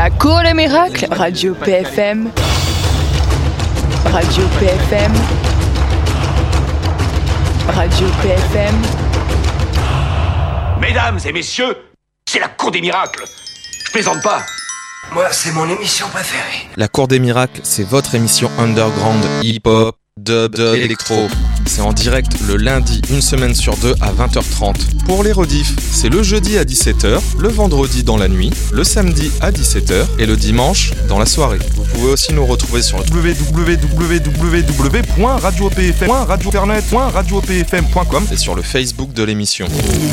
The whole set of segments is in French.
La Cour des Miracles, Radio PFM. Radio PFM. Radio PFM. Mesdames et messieurs, c'est la Cour des Miracles. Je plaisante pas. Moi, c'est mon émission préférée. La Cour des Miracles, c'est votre émission underground, hip-hop, dub, électro. C'est en direct le lundi, une semaine sur deux à 20h30. Pour les rediffs, c'est le jeudi à 17h, le vendredi dans la nuit, le samedi à 17h et le dimanche dans la soirée. Vous pouvez aussi nous retrouver sur www.radiopfm.com et sur le Facebook de l'émission.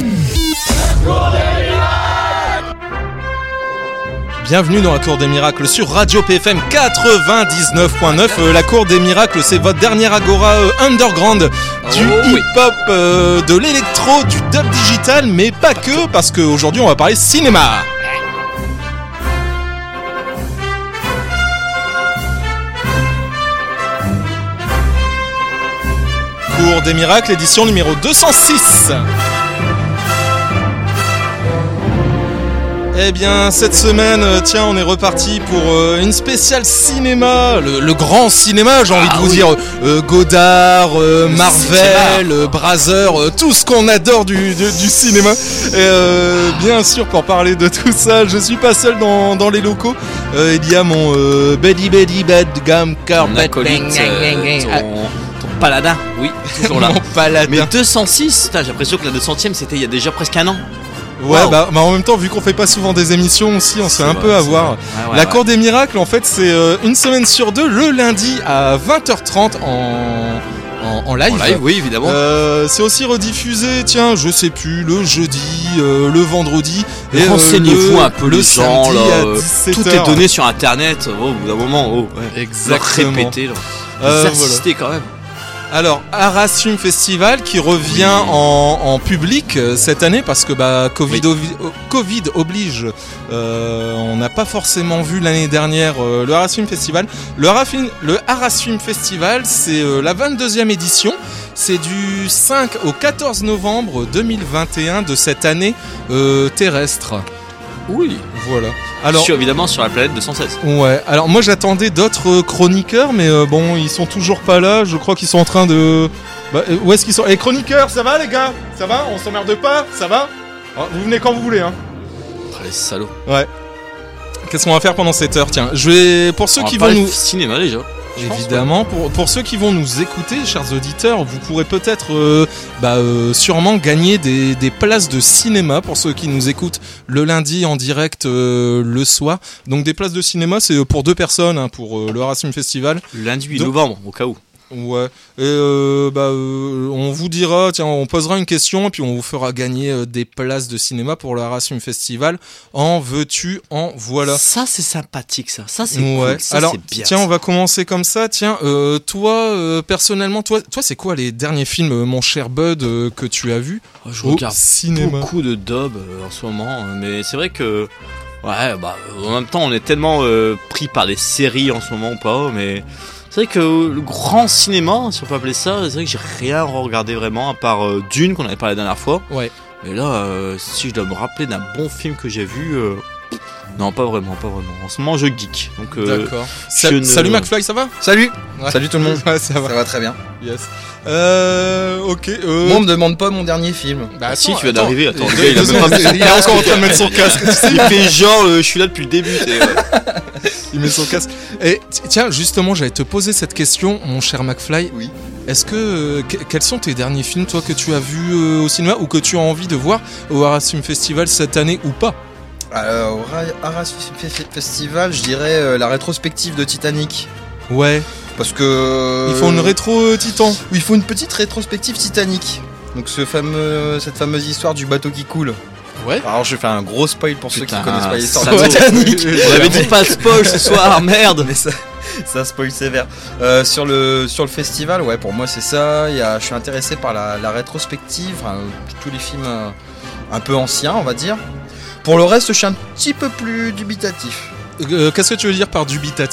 Bienvenue dans la Cour des Miracles sur Radio PFM 99.9. La Cour des Miracles, c'est votre dernière agora underground du hip-hop, de l'électro, du dub digital, mais pas que, parce qu'aujourd'hui on va parler cinéma. Cour des Miracles, édition numéro 206. Eh bien, cette semaine, tiens, on est reparti pour une spéciale cinéma, le grand cinéma, j'ai envie de vous dire, Godard, Marvel, Brazzers, tout ce qu'on adore du cinéma. Et bien sûr, pour parler de tout ça, je suis pas seul dans les locaux. Il y a mon Buddy Bad Gum Carpet ton paladin, oui, toujours là. Mon paladin. Mais 206, j'ai l'impression que la 200ème c'était il y a déjà presque un an. Ouais, wow. bah en même temps, vu qu'on fait pas souvent des émissions aussi, on se fait un peu avoir. La Cour des Miracles, en fait, c'est une semaine sur deux, le lundi à 20h30 en live. En live, oui, évidemment. C'est aussi rediffusé, tiens, je sais plus, le jeudi, le vendredi. Et renseignez-vous un peu le les gens, là. Tout est donné sur internet, au bout d'un moment. Exactement. Répéter, assister quand même. Alors, Arras Film Festival qui revient en public cette année parce que Covid oblige. On n'a pas forcément vu l'année dernière le Arras Film Festival. Le Arras Film Festival, c'est la 22e édition. C'est du 5 au 14 novembre 2021 de cette année terrestre. Oui, voilà. Alors, évidemment sur la planète 216. Ouais, alors moi j'attendais d'autres chroniqueurs, mais bon, ils sont toujours pas là. Je crois qu'ils sont en train de... où est-ce qu'ils sont ? Les chroniqueurs, ça va les gars ? Ça va ? On s'emmerde pas ? Ça va ? Vous venez quand vous voulez, hein. Les salauds. Ouais. Qu'est-ce qu'on va faire pendant cette heure ? Tiens, je vais... Pour ceux qui vont nous... cinéma déjà. Évidemment, pour ceux qui vont nous écouter, chers auditeurs, vous pourrez peut-être sûrement gagner des places de cinéma pour ceux qui nous écoutent le lundi en direct le soir. Donc des places de cinéma, c'est pour 2 personnes pour le Arras Film Festival. Le lundi 8 novembre, au cas où. Ouais, et on vous dira, tiens, on posera une question et puis on vous fera gagner des places de cinéma pour le Arras Film Festival. En veux-tu, en voilà. Ça c'est sympathique, ça c'est cool. Ça, alors, c'est bien, tiens, ça. on va commencer comme ça. Tiens, toi, personnellement, toi, c'est quoi les derniers films, mon cher Bud, que tu as vus Je au regarde cinéma. Beaucoup de dub en ce moment, mais c'est vrai que en même temps on est tellement pris par des séries en ce moment ou pas, mais c'est vrai que le grand cinéma, si on peut appeler ça, c'est vrai que j'ai rien regardé vraiment à part Dune qu'on avait parlé la dernière fois. Ouais. Mais là, si je dois me rappeler d'un bon film que j'ai vu, non, pas vraiment. En ce moment, je geek. Donc, d'accord. Salut McFly, ça va ? Salut. Ouais. Salut tout le monde. Ouais, ça va très bien. Yes. Ok. Moi, on me demande pas mon dernier film. Bah si, tu viens d'arriver. Attends, il est encore en train de mettre son casque. Il fait genre, je suis là depuis le début. Il met son casque. Et tiens, justement, j'allais te poser cette question, mon cher McFly. Oui. Est-ce que quels sont tes derniers films, toi, que tu as vus au cinéma ou que tu as envie de voir au Arras Film Festival cette année ou pas ? Au Arras Film Festival, je dirais la rétrospective de Titanic. Ouais. Parce que... Il faut une rétro Titan. Oui, il faut une petite rétrospective Titanic. Donc cette fameuse histoire du bateau qui coule. Ouais. Alors je fais un gros spoil pour ceux qui connaissent pas l'histoire de Titanic. On avait dit pas de spoil ce soir, merde. Mais ça spoil sévère. Sur le festival, ouais, pour moi c'est ça. Je suis intéressé par la rétrospective, tous les films un peu anciens, on va dire. Pour le reste, je suis un petit peu plus dubitatif. Qu'est-ce que tu veux dire par dubitatif ?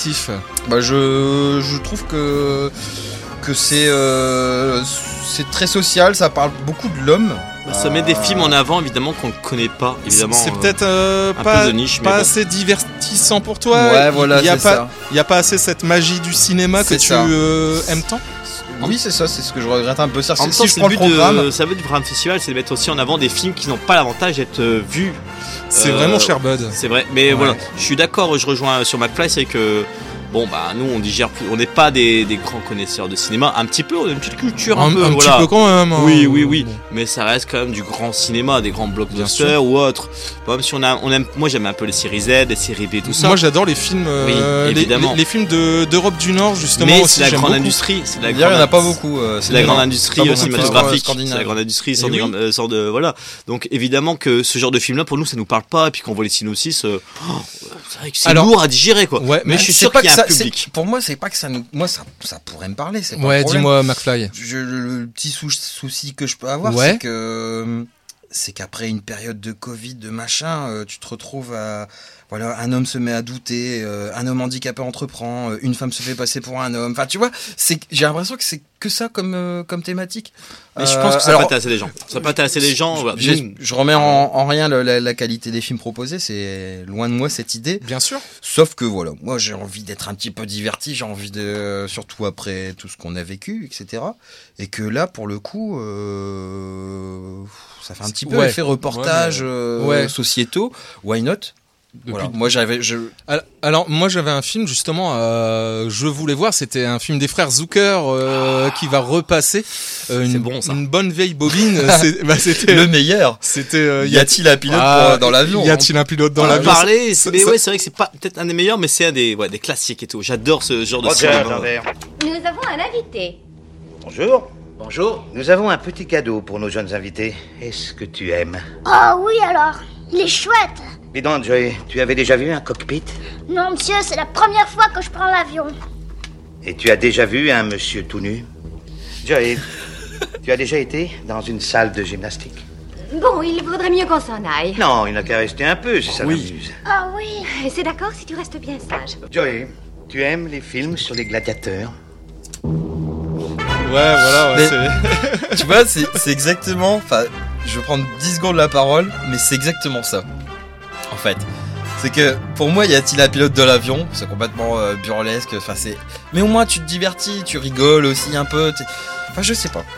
Je trouve que c'est très social, ça parle beaucoup de l'homme. Ça met des films en avant, évidemment, qu'on ne connaît pas. Évidemment, c'est peut-être un pas, peu de niche, mais pas bon. assez divertissant pour toi. Ouais, voilà, il y a c'est pas, ça. il y a pas assez cette magie du cinéma que C'est tu ça. Aimes tant. Oui, c'est ça, c'est ce que je regrette un peu. Ça, En même si temps, je c'est prends le le but programme, ça veut du programme festival, c'est de mettre aussi en avant des films qui n'ont pas l'avantage d'être vus. C'est vraiment cher Bud. C'est vrai, mais Ouais. voilà, je suis d'accord, je rejoins sur McFly, c'est que bon bah nous on digère plus, on n'est pas des grands connaisseurs de cinéma, un petit peu, on a une petite culture un peu, Un voilà. petit peu quand même. hein. Oui, Bon. mais ça reste quand même du grand cinéma, des grands Bien blockbusters sûr. ou autres. Même si on aime, moi j'aime un peu les séries Z, les séries B, tout ça. Moi j'adore les films, Oui, évidemment. les films d'Europe du Nord justement. mais aussi, c'est la j'aime grande beaucoup. industrie, c'est la il y en a grande pas beaucoup. C'est la grande pas industrie beaucoup de cinématographique, scandinaves. c'est la grande industrie, Eh oui. sans de voilà. Donc évidemment que ce genre de film-là, pour nous, ça nous parle pas. Et puis quand on voit les synopsis, c'est vrai que c'est Alors, lourd à digérer, quoi. ouais, mais je suis C'est sûr pas qu'il y a que un ça- public. Pour moi, c'est pas que ça nous. Moi, ça pourrait me parler. C'est pas Ouais, le problème. dis-moi McFly. Le petit souci que je peux avoir, Ouais. c'est qu'après une période de Covid, de machin, tu te retrouves à. Voilà, un homme se met à douter, un homme handicapé entreprend, une femme se fait passer pour un homme. Enfin, tu vois, j'ai l'impression que c'est que ça comme thématique. Mais je pense que ça va intéresser les gens. Ça va intéresser les gens. Voilà. Nous, Je remets en rien la qualité des films proposés, c'est loin de moi cette idée. Bien sûr. Sauf que voilà, moi j'ai envie d'être un petit peu diverti, j'ai envie de, surtout après tout ce qu'on a vécu, etc. Et que là, pour le coup, ça fait un petit peu Ouais. effet reportage Ouais. sociétaux. Why not? Voilà. Moi Alors moi j'avais un film justement, je voulais voir, c'était un film des frères Zucker qui va repasser une, bon, ça. une bonne vieille bobine. C'était le meilleur. C'était Y a-t-il un pilote dans l'avion? Y a-t-il un pilote dans on a l'avion? parlé, Ça- mais ça- ouais, c'est vrai que c'est pas peut-être un des meilleurs, mais c'est un des classiques et tout. J'adore ce genre de cinéma. Nous avons un invité. Bonjour. Bonjour. Nous avons un petit cadeau pour nos jeunes invités. Est-ce que tu aimes? Oh oui alors, il est chouette. Dis donc, Joey, tu avais déjà vu un cockpit? Non monsieur, c'est la première fois que je prends l'avion. Et tu as déjà vu un monsieur tout nu? Joey, tu as déjà été dans une salle de gymnastique? Bon, il vaudrait mieux qu'on s'en aille. Non, il n'a qu'à rester un peu si ça l'amuse. Ah oui. C'est d'accord si tu restes bien sage. Joey, tu aimes les films sur les gladiateurs? Ouais, voilà. Ouais, Mais- Tu vois, c'est exactement. Enfin, je vais prendre 10 secondes la parole, mais c'est exactement ça. En fait, c'est que pour moi, y a-t-il un pilote de l'avion? C'est complètement burlesque. Enfin, c'est. Mais au moins, tu te divertis, tu rigoles aussi un peu. Enfin, je sais pas.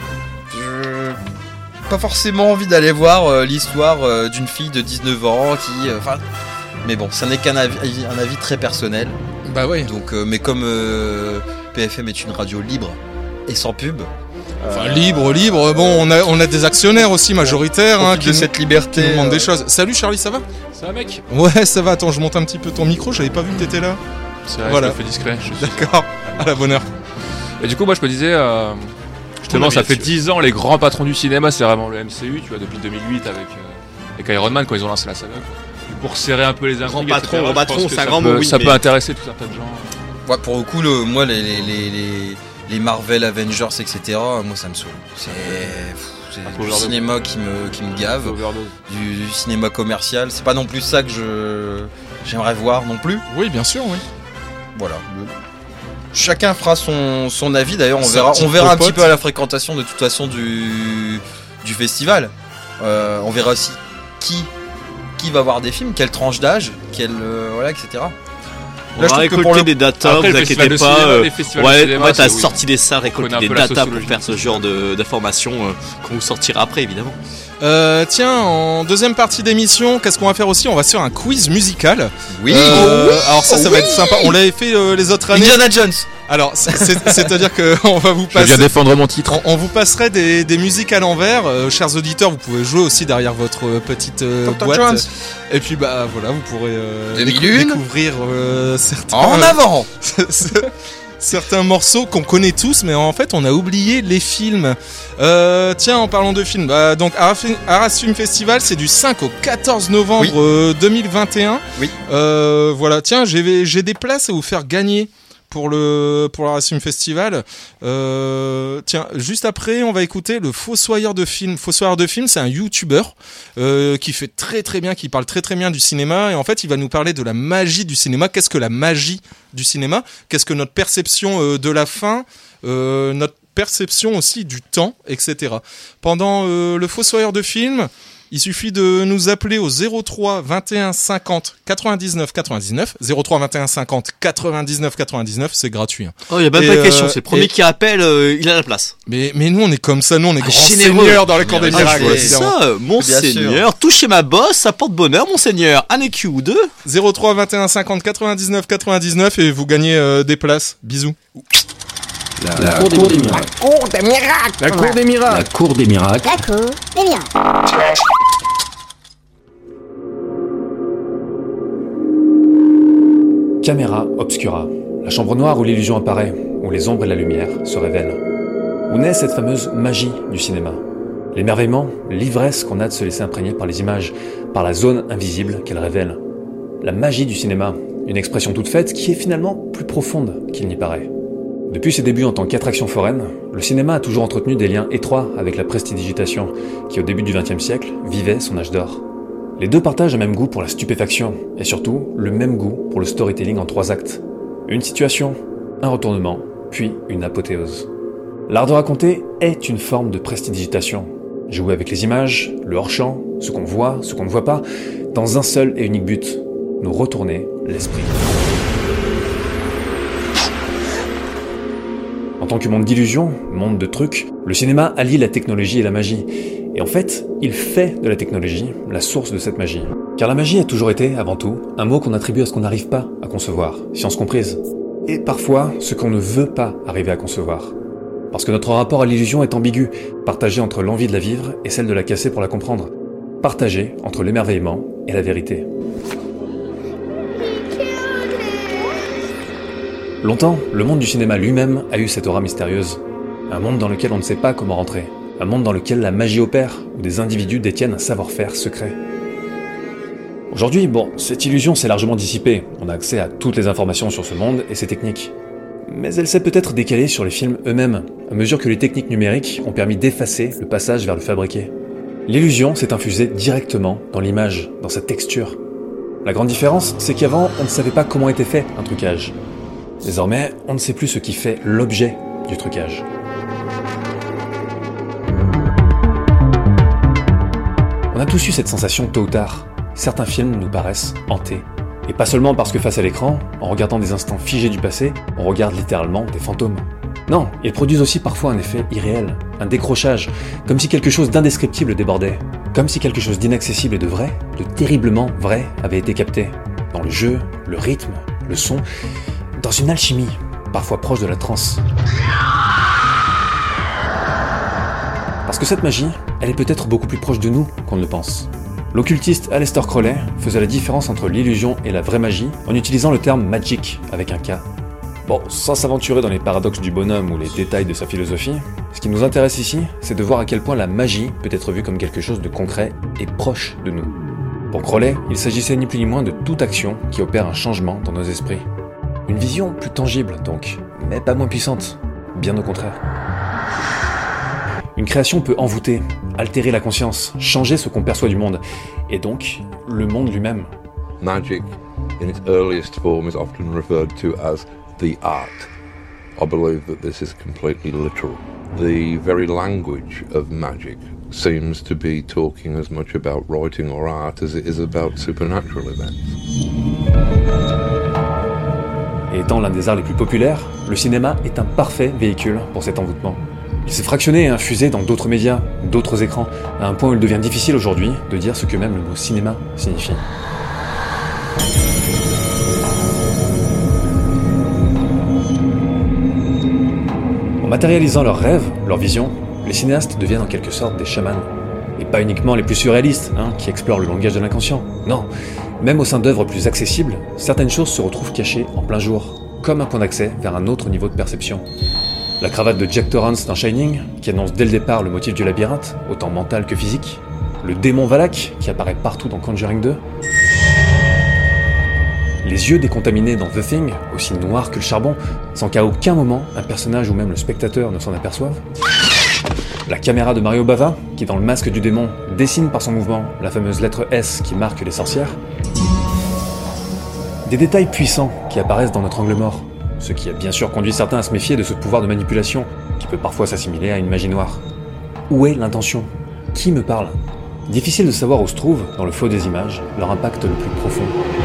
Pas forcément envie d'aller voir l'histoire d'une fille de 19 ans qui. Enfin. Mais bon, ça n'est qu'un avis très personnel. Bah ouais. Donc, mais comme PFM est une radio libre et sans pub. Enfin, libre. Bon, on a des actionnaires aussi majoritaires hein, qui de nous- cette qui liberté. nous demandent des choses. Salut Charlie, ça va? Ça va mec? Ouais, ça va. Attends, je monte un petit peu ton micro. J'avais pas vu que t'étais là. C'est vrai, Voilà. je le fais discret. D'accord. À la bonne heure. Et du coup, moi je me disais, justement, Ton ça avis fait là-dessus. 10 ans, les grands patrons du cinéma, c'est vraiment le MCU, tu vois, depuis 2008 avec Iron Man quand ils ont lancé la saga. Quoi. Et pour serrer un peu les intrigues, Grand etc., patron, je grand pense patron, que c'est ça un grand peut- mot, oui, Ça mais- peut intéresser tout un tas de gens. Ouais, pour le coup, moi, les Marvel, Avengers, etc., moi, ça me saoule. C'est peu du overdose. cinéma qui me gave, Overdose. du cinéma commercial. C'est pas non plus ça que j'aimerais voir non plus. Oui, bien sûr, oui. Voilà. Chacun fera son avis. D'ailleurs, Sa petite on verra un popote. petit peu à la fréquentation de toute façon du festival. On verra aussi qui va voir des films, quelle tranche d'âge, voilà, etc. On Là, je va trouve que récolter pour le- des datas, Après, vous le festival inquiétez de pas. cinéma, les festivals de Ouais, cinéma, ouais, t'as c'est- oui. sorti des salles, récolter connaît un des peu la datas pour sociologie. faire ce genre d'informations qu'on vous sortira après, évidemment. Tiens, en deuxième partie d'émission, qu'est-ce qu'on va faire aussi? On va se faire un quiz musical. Oui. Alors ça va être sympa. On l'avait fait les autres années. Indiana Jones. Alors, c'est-à-dire que on va vous Je viens passer. défendre mon titre. On vous passerait des musiques à l'envers. Chers auditeurs, vous pouvez jouer aussi derrière votre petite Dr. boîte. Jones. Et puis bah voilà, vous pourrez 2001. découvrir certains. En avant. Certains morceaux qu'on connaît tous, mais en fait on a oublié les films. Tiens, en parlant de films, donc Arras Film Festival, c'est du 5 au 14 novembre 2021. Oui. Voilà, tiens, j'ai des places à vous faire gagner pour l'Arras Film Festival. Tiens, juste après, on va écouter le Fossoyeur de film. Fossoyeur de film, c'est un YouTuber qui fait très très bien, qui parle très très bien du cinéma. Et en fait, il va nous parler de la magie du cinéma. Qu'est-ce que la magie du cinéma? Qu'est-ce que notre perception de la fin, perception aussi du temps, etc. Pendant le Fossoyeur de film, il suffit de nous appeler au 03 21 50 99 99. 03 21 50 99 99, c'est gratuit. Hein. Oh, il y a même pas de question, c'est le premier qui appelle, il a la place. Mais nous, on est comme ça, nous, on est grands généreux. seigneurs dans la cour des miracles. C'est ça, monseigneur, touchez ma bosse, ça porte bonheur, monseigneur. Un écu ou deux. 03 21 50 99 99 et vous gagnez des places. Bisous. La cour des miracles. La cour des miracles. La cour des miracles. La cour des miracles. La cour des miracles. Caméra obscura, la chambre noire où l'illusion apparaît, où les ombres et la lumière se révèlent. Où naît cette fameuse magie du cinéma. L'émerveillement, l'ivresse qu'on a de se laisser imprégner par les images, par la zone invisible qu'elles révèlent. La magie du cinéma, une expression toute faite qui est finalement plus profonde qu'il n'y paraît. Depuis ses débuts en tant qu'attraction foraine, le cinéma a toujours entretenu des liens étroits avec la prestidigitation, qui au début du XXe siècle vivait son âge d'or. Les deux partagent un même goût pour la stupéfaction, et surtout le même goût pour le storytelling en 3 actes. Une situation, un retournement, puis une apothéose. L'art de raconter est une forme de prestidigitation. Jouer avec les images, le hors-champ, ce qu'on voit, ce qu'on ne voit pas, dans un seul et unique but, nous retourner l'esprit. En tant que monde d'illusions, monde de trucs, le cinéma allie la technologie et la magie. Et en fait, il fait de la technologie la source de cette magie. Car la magie a toujours été, avant tout, un mot qu'on attribue à ce qu'on n'arrive pas à concevoir, science comprise. Et parfois, ce qu'on ne veut pas arriver à concevoir. Parce que notre rapport à l'illusion est ambigu, partagé entre l'envie de la vivre et celle de la casser pour la comprendre. Partagé entre l'émerveillement et la vérité. Longtemps, le monde du cinéma lui-même a eu cette aura mystérieuse. Un monde dans lequel on ne sait pas comment rentrer. Un monde dans lequel la magie opère, où des individus détiennent un savoir-faire secret. Aujourd'hui, cette illusion s'est largement dissipée. On a accès à toutes les informations sur ce monde et ses techniques. Mais elle s'est peut-être décalée sur les films eux-mêmes, à mesure que les techniques numériques ont permis d'effacer le passage vers le fabriqué. L'illusion s'est infusée directement dans l'image, dans sa texture. La grande différence, c'est qu'avant, on ne savait pas comment était fait un trucage. Désormais, on ne sait plus ce qui fait l'objet du trucage. On a tous eu cette sensation tôt ou tard. Certains films nous paraissent hantés. Et pas seulement parce que face à l'écran, en regardant des instants figés du passé, on regarde littéralement des fantômes. Non, ils produisent aussi parfois un effet irréel, un décrochage, comme si quelque chose d'indescriptible débordait. Comme si quelque chose d'inaccessible et de vrai, de terriblement vrai, avait été capté. Dans le jeu, le rythme, le son, dans une alchimie, parfois proche de la transe. Parce que cette magie, elle est peut-être beaucoup plus proche de nous qu'on ne le pense. L'occultiste Aleister Crowley faisait la différence entre l'illusion et la vraie magie en utilisant le terme magic avec un K. Sans s'aventurer dans les paradoxes du bonhomme ou les détails de sa philosophie, ce qui nous intéresse ici, c'est de voir à quel point la magie peut être vue comme quelque chose de concret et proche de nous. Pour Crowley, il s'agissait ni plus ni moins de toute action qui opère un changement dans nos esprits. Une vision plus tangible donc, mais pas moins puissante, bien au contraire. Une création peut envoûter, altérer la conscience, changer ce qu'on perçoit du monde, et donc le monde lui-même. Magic, in its earliest form, is often referred to as the art. I believe that this is completely literal. The very language of magic seems to be talking as much about writing or art as it is about supernatural events. Et étant l'un des arts les plus populaires, le cinéma est un parfait véhicule pour cet envoûtement. Il s'est fractionné et infusé dans d'autres médias, d'autres écrans, à un point où il devient difficile aujourd'hui de dire ce que même le mot cinéma signifie. En matérialisant leurs rêves, leurs visions, les cinéastes deviennent en quelque sorte des chamans. Et pas uniquement les plus surréalistes, qui explorent le langage de l'inconscient. Non, même au sein d'œuvres plus accessibles, certaines choses se retrouvent cachées en plein jour, comme un point d'accès vers un autre niveau de perception. La cravate de Jack Torrance dans Shining, qui annonce dès le départ le motif du labyrinthe, autant mental que physique. Le démon Valak, qui apparaît partout dans Conjuring 2. Les yeux décontaminés dans The Thing, aussi noirs que le charbon, sans qu'à aucun moment un personnage ou même le spectateur ne s'en aperçoive. La caméra de Mario Bava, qui dans Le Masque du démon dessine par son mouvement la fameuse lettre S qui marque les sorcières. Des détails puissants qui apparaissent dans Notre angle mort. ce qui a bien sûr conduit certains à se méfier de ce pouvoir de manipulation, qui peut parfois s'assimiler à une magie noire. Où est l'intention ? Qui me parle ? Difficile de savoir où se trouve, dans le flot des images, leur impact le plus profond.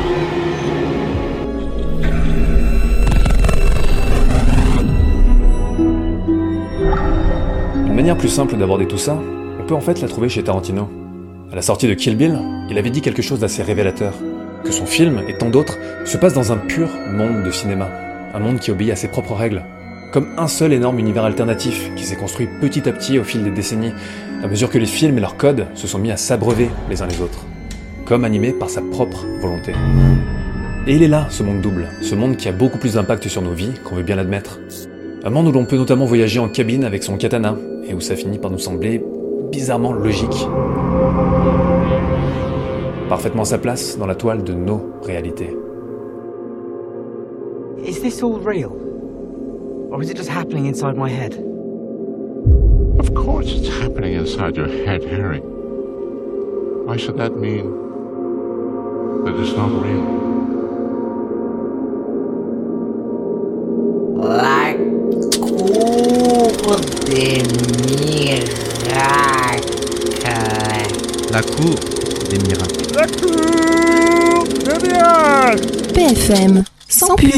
Une manière plus simple d'aborder tout ça, on peut en fait la trouver chez Tarantino. À la sortie de Kill Bill, il avait dit quelque chose d'assez révélateur, que son film, et tant d'autres, se passe dans un pur monde de cinéma, un monde qui obéit à ses propres règles, comme un seul énorme univers alternatif qui s'est construit petit à petit au fil des décennies, à mesure que les films et leurs codes se sont mis à s'abreuver les uns les autres, comme animés par sa propre volonté. Et il est là, ce monde double, ce monde qui a beaucoup plus d'impact sur nos vies qu'on veut bien l'admettre. Un monde où l'on peut notamment voyager en cabine avec son katana, et où ça finit par nous sembler bizarrement logique. Parfaitement sa place dans la toile de nos réalités. Is this all real? Or is it just happening inside my head? Of course it's happening inside your head, Harry. Why should that mean that it's not real? La cour des miracles. La cour des miracles. La cour des miracles. PFM, sans pub.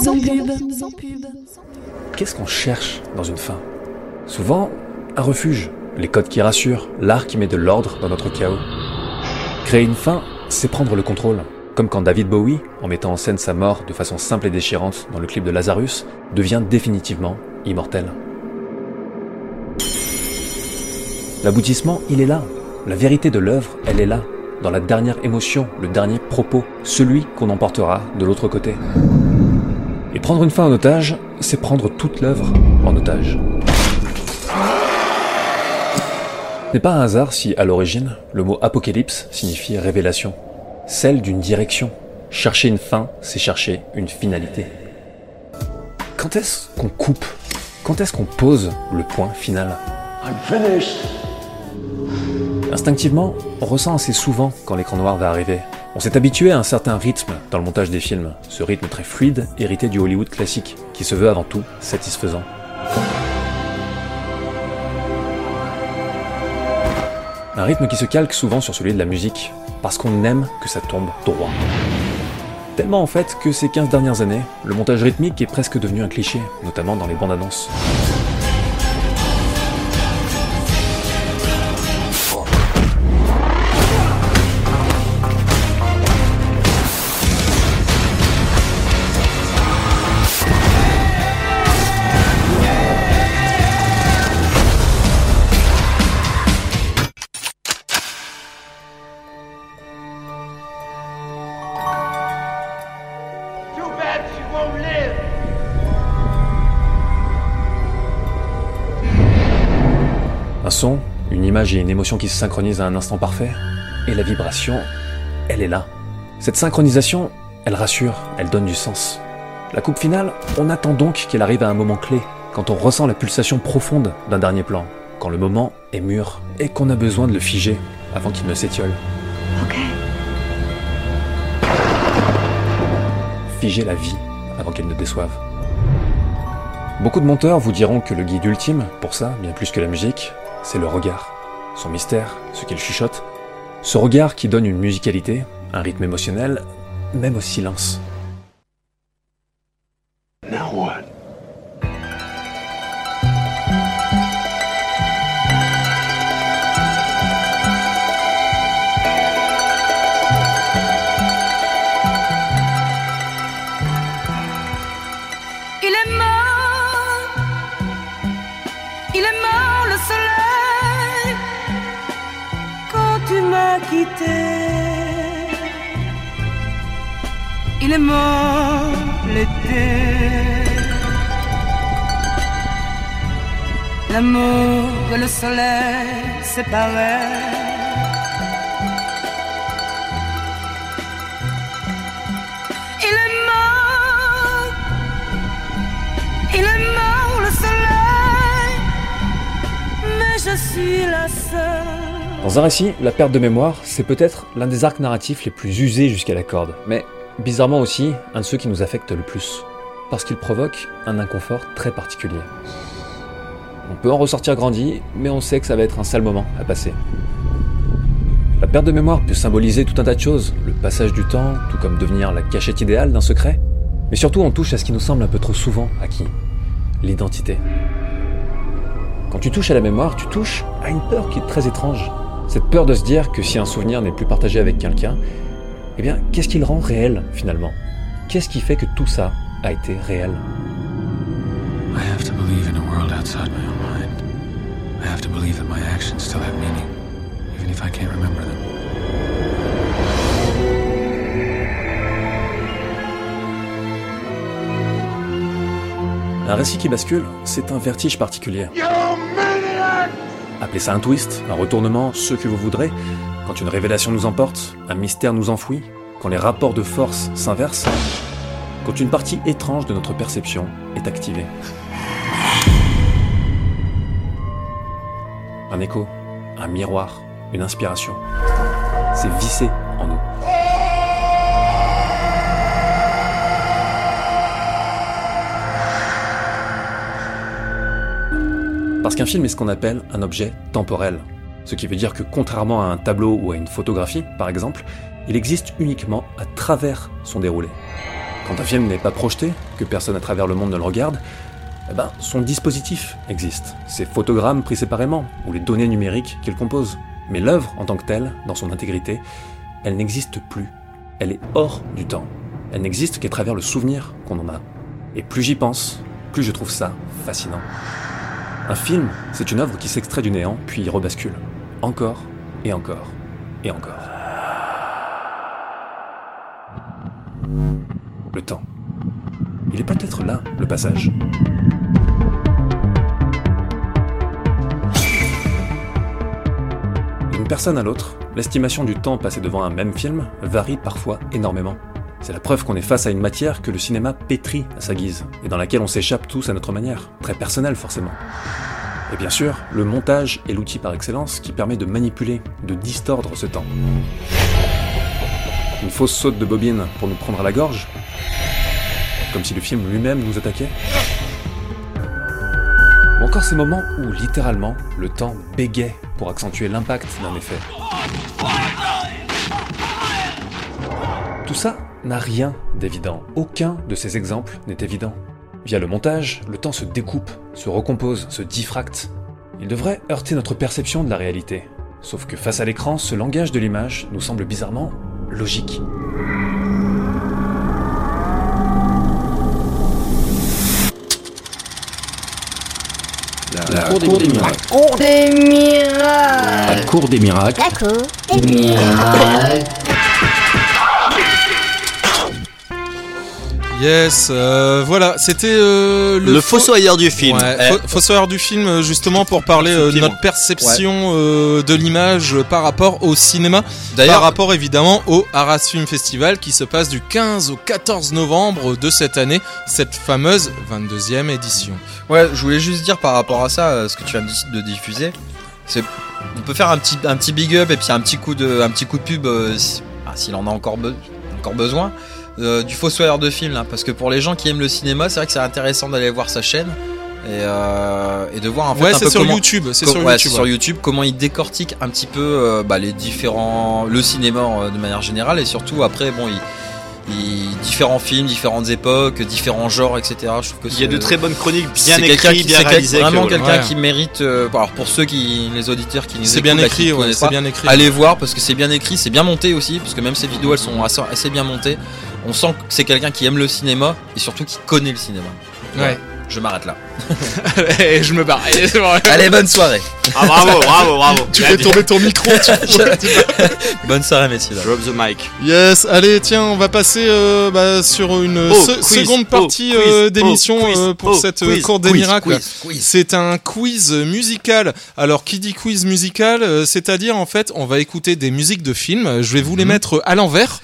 Qu'est-ce qu'on cherche dans une fin ? Souvent, un refuge, les codes qui rassurent, l'art qui met de l'ordre dans notre chaos. Créer une fin, c'est prendre le contrôle. Comme quand David Bowie, en mettant en scène sa mort de façon simple et déchirante dans le clip de Lazarus, devient définitivement immortel. L'aboutissement, il est là. La vérité de l'œuvre, elle est là. Dans la dernière émotion, le dernier propos, celui qu'on emportera de l'autre côté. Et prendre une fin en otage, c'est prendre toute l'œuvre en otage. Ce n'est pas un hasard si, à l'origine, le mot apocalypse signifie révélation. Celle d'une direction. Chercher une fin, c'est chercher une finalité. Quand est-ce qu'on coupe ? Quand est-ce qu'on pose le point final ? I'm finished. Instinctivement, on ressent assez souvent quand l'écran noir va arriver. On s'est habitué à un certain rythme dans le montage des films, ce rythme très fluide, hérité du Hollywood classique, qui se veut avant tout satisfaisant. Un rythme qui se calque souvent sur celui de la musique, parce qu'on aime que ça tombe droit. Tellement en fait que ces 15 dernières années, le montage rythmique est presque devenu un cliché, notamment dans les bandes annonces. Un son, une image et une émotion qui se synchronisent à un instant parfait, et la vibration, elle est là. Cette synchronisation, elle rassure, elle donne du sens. La coupe finale, on attend donc qu'elle arrive à un moment clé, quand on ressent la pulsation profonde d'un dernier plan, quand le moment est mûr et qu'on a besoin de le figer avant qu'il ne s'étiole. Ok. Figer la vie avant qu'elle ne déçoive. Beaucoup de monteurs vous diront que le guide ultime, pour ça, bien plus que la musique, c'est le regard, son mystère, ce qu'il chuchote. Ce regard qui donne une musicalité, un rythme émotionnel, même au silence. Now what? Il est mort le soleil quand tu m'as quitté. Il est mort l'été. L'amour et le soleil séparés. Il est mort. Il est mort le soleil. Mais je suis la seule. Dans un récit, la perte de mémoire, c'est peut-être l'un des arcs narratifs les plus usés jusqu'à la corde, mais bizarrement aussi, un de ceux qui nous affecte le plus. parce qu'il provoque un inconfort très particulier. On peut en ressortir grandi, mais on sait que ça va être un sale moment à passer. La perte de mémoire peut symboliser tout un tas de choses, le passage du temps, tout comme devenir la cachette idéale d'un secret. Mais surtout, on touche à ce qui nous semble un peu trop souvent acquis, l'identité. Quand tu touches à la mémoire, tu touches à une peur qui est très étrange. Cette peur de se dire que si un souvenir n'est plus partagé avec quelqu'un, eh bien, qu'est-ce qui le rend réel, finalement ? Qu'est-ce qui fait que tout ça a été réel ? I have to believe in a world outside my own mind. I have to believe that my actions still have meaning, even if I can't remember them. Un récit qui bascule, c'est un vertige particulier. Appelez ça un twist, un retournement, ce que vous voudrez, quand une révélation nous emporte, un mystère nous enfouit, quand les rapports de force s'inversent, quand une partie étrange de notre perception est activée. Un écho, un miroir, une inspiration. C'est vissé en nous. Parce qu'un film est ce qu'on appelle un objet temporel. Ce qui veut dire que contrairement à un tableau ou à une photographie, par exemple, il existe uniquement à travers son déroulé. Quand un film n'est pas projeté, que personne à travers le monde ne le regarde, eh ben, son dispositif existe. Ses photogrammes pris séparément, ou les données numériques qu'il compose. Mais l'œuvre en tant que telle, dans son intégrité, elle n'existe plus. Elle est hors du temps. Elle n'existe qu'à travers le souvenir qu'on en a. Et plus j'y pense, plus je trouve ça fascinant. Un film, c'est une œuvre qui s'extrait du néant, puis rebascule. Encore, et encore, et encore. Le temps. Il est peut-être là, le passage. D'une personne à l'autre, l'estimation du temps passé devant un même film varie parfois énormément. C'est la preuve qu'on est face à une matière que le cinéma pétrit à sa guise, et dans laquelle on s'échappe tous à notre manière, très personnelle forcément. Et bien sûr, le montage est l'outil par excellence qui permet de manipuler, de distordre ce temps. Une fausse saute de bobine pour nous prendre à la gorge, comme si le film lui-même nous attaquait. Ou encore ces moments où, littéralement, le temps bégait pour accentuer l'impact d'un effet. Tout ça n'a rien d'évident. Aucun de ces exemples n'est évident. Via le montage, le temps se découpe, se recompose, se diffracte. Il devrait heurter notre perception de la réalité. Sauf que face à l'écran, ce langage de l'image nous semble bizarrement logique. La cour des miracles. La cour des miracles. La cour des miracles. La cour des miracles. Yes, voilà, c'était le fossoyeur du film. Ouais, fossoyeur du film, justement pour parler de notre perception de l'image par rapport au cinéma. D'ailleurs, par rapport évidemment au Arras Film Festival qui se passe du 15 au 14 novembre de cette année, cette fameuse 22e édition. Ouais, je voulais juste dire par rapport à ça, ce que tu viens de diffuser, c'est on peut faire un petit big up et puis un petit coup de pub s'il en a encore besoin. Du fossoyeur de film là, parce que pour les gens qui aiment le cinéma, c'est vrai que c'est intéressant d'aller voir sa chaîne et de voir en fait un peu sur comment, YouTube, c'est sur YouTube comment il décortique un petit peu le cinéma de manière générale et surtout après différents films, différentes époques, différents genres, etc. Je trouve que il y a de très bonnes chroniques, bien écrites, bien réalisées. C'est vraiment quelqu'un qui mérite. Alors pour les auditeurs qui nous c'est écoutent, bien écrit, c'est bien écrit. Allez voir parce que c'est bien écrit, c'est bien monté aussi, parce que même ces vidéos elles sont assez bien montées. On sent que c'est quelqu'un qui aime le cinéma et surtout qui connaît le cinéma. Ouais. Je m'arrête là. Et je me barre. Allez, bonne soirée. Ah bravo. Tu fais tomber ton micro. Bonne soirée, messieurs. Drop the mic. Yes, allez, tiens, on va passer sur une seconde partie d'émission pour cette cour des miracles. C'est un quiz musical. Alors, qui dit quiz musical, c'est-à-dire en fait, on va écouter des musiques de films. Je vais vous les mettre à l'envers.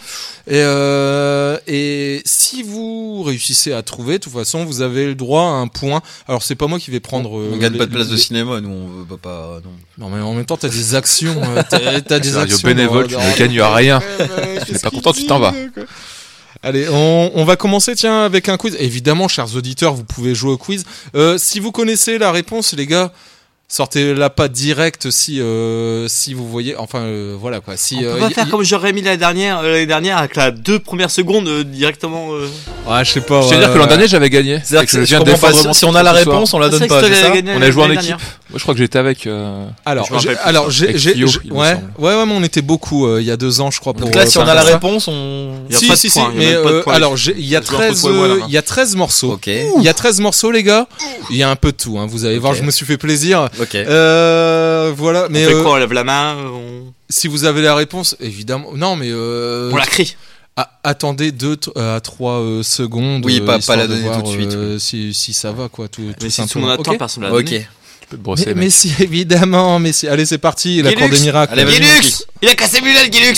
Et si vous réussissez à trouver, de toute façon, vous avez le droit à un point. Alors, c'est pas moi qui vais prendre. On gagne pas de place de cinéma, nous, on veut pas. Non, mais en même temps, t'as des actions. T'as des actions. Radio bénévole, tu ne gagnes rien. Si tu n'es pas content, tu t'en vas. Allez, on va commencer tiens avec un quiz. Évidemment, chers auditeurs, vous pouvez jouer au quiz. Si vous connaissez la réponse, les gars, sortez-la pas direct si vous voyez. Enfin, voilà quoi. Si, on peut pas faire comme j'aurais mis l'année dernière avec la 2 premières secondes directement. Ouais, je sais pas. Je veux dire que l'an dernier j'avais gagné. C'est-à-dire que je comprends pas, si on a la réponse, on la donne pas. C'est ça. On a joué en équipe. Moi, je crois que j'étais avec. Alors, j'ai, ouais, mais on était beaucoup il y a 2 ans, je crois. Donc là, si on a la réponse, on. Si. Mais alors, il y a 13 morceaux. Ok. Il y a 13 morceaux, les gars. Il y a un peu de tout. Vous allez voir, je me suis fait plaisir. Ok. Voilà. Mais on fait quoi ? On lève la main. Si vous avez la réponse, évidemment. Non, mais. On la crie. Attendez 2 à 3 secondes. Oui, pas la donner tout de suite. Si ça va, quoi. Tout mais si tout le monde attend, personne l'a donné. Ok. Brosser, mais si, évidemment, mais si. Allez, c'est parti, la cour des miracles. Allez, Guilux, il a cassé Mulel, Guilux.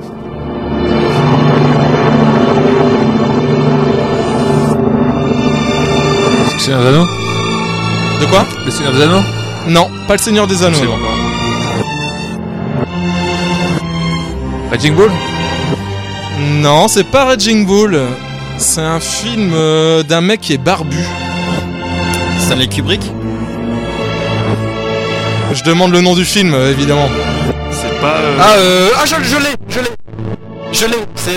Le Seigneur des Anneaux. De quoi ? Le Seigneur des Anneaux. Non, pas le Seigneur des Anneaux. C'est bon. Raging Bull. Non, c'est pas Raging Bull. C'est un film d'un mec qui est barbu. Stanley Kubrick. Je demande le nom du film, évidemment. C'est pas. Je l'ai. C'est.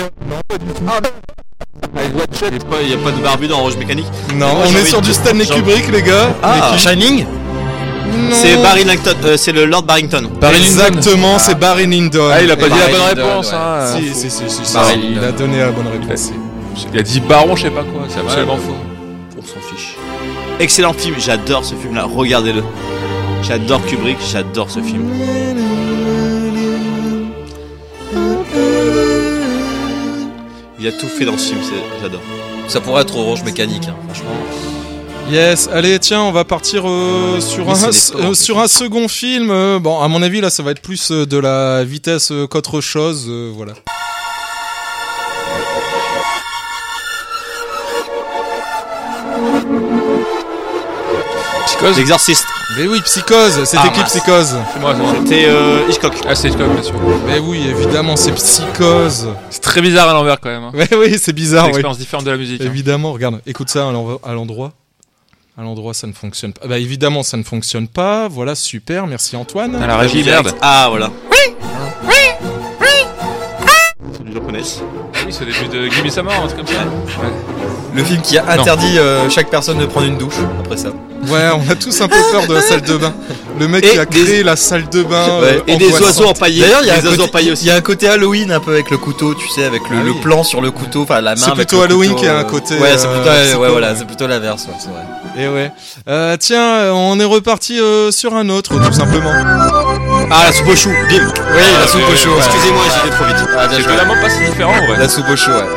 Il y a pas de barbu dans Orange Mécanique. Non, on est sur du Stanley Kubrick, les gars. Shining. Non. C'est Barry Lyndon. C'est le Lord Barrington. Exactement, c'est Barry Lyndon. Ah, il a pas dit la bonne réponse. Si. Il a donné la bonne réponse. Il a dit Baron, je sais pas quoi. C'est absolument faux. On s'en fiche. Excellent film. J'adore ce film-là. Regardez-le. J'adore Kubrick. J'adore ce film. Il a tout fait dans ce film. J'adore. Ça pourrait être Orange Mécanique, franchement. Yes, allez, tiens, on va partir sur un second film. Bon, à mon avis, là, ça va être plus de la vitesse qu'autre chose. Voilà. Psychose. L'Exorciste. Mais oui, Psychose, c'était qui Psychose ? C'est moi. C'était Hitchcock. Ah, c'est Hitchcock, bien sûr. Mais oui, évidemment, c'est Psychose. C'est très bizarre à l'envers quand même. Mais oui, c'est bizarre. C'est une expérience différente de la musique. Évidemment, regarde, écoute ça à l'endroit. À l'endroit, ça ne fonctionne pas. Bah évidemment, ça ne fonctionne pas. Voilà, super, merci Antoine. À la régie, merde. Ah, voilà. C'est du japonais. Oui, c'est au début de Gimme Some More, un truc comme ça. Ouais. Le film qui a interdit chaque personne de prendre une douche après ça. Ouais, on a tous un peu peur de la salle de bain. Le mec qui a créé la salle de bain. Et des oiseaux empaillés. D'ailleurs, il y a un côté Halloween un peu avec le couteau, tu sais, avec le plan sur le couteau, enfin la main. C'est plutôt Halloween qui a un côté. Ouais, c'est plutôt l'inverse, c'est vrai. Et ouais. Tiens, on est reparti sur un autre, tout simplement. Ah, la soupe au chou, bim. Oui, la soupe au chou. Excusez-moi, j'étais trop vite. C'est vraiment pas si différent, en vrai. La soupe au chou, ouais.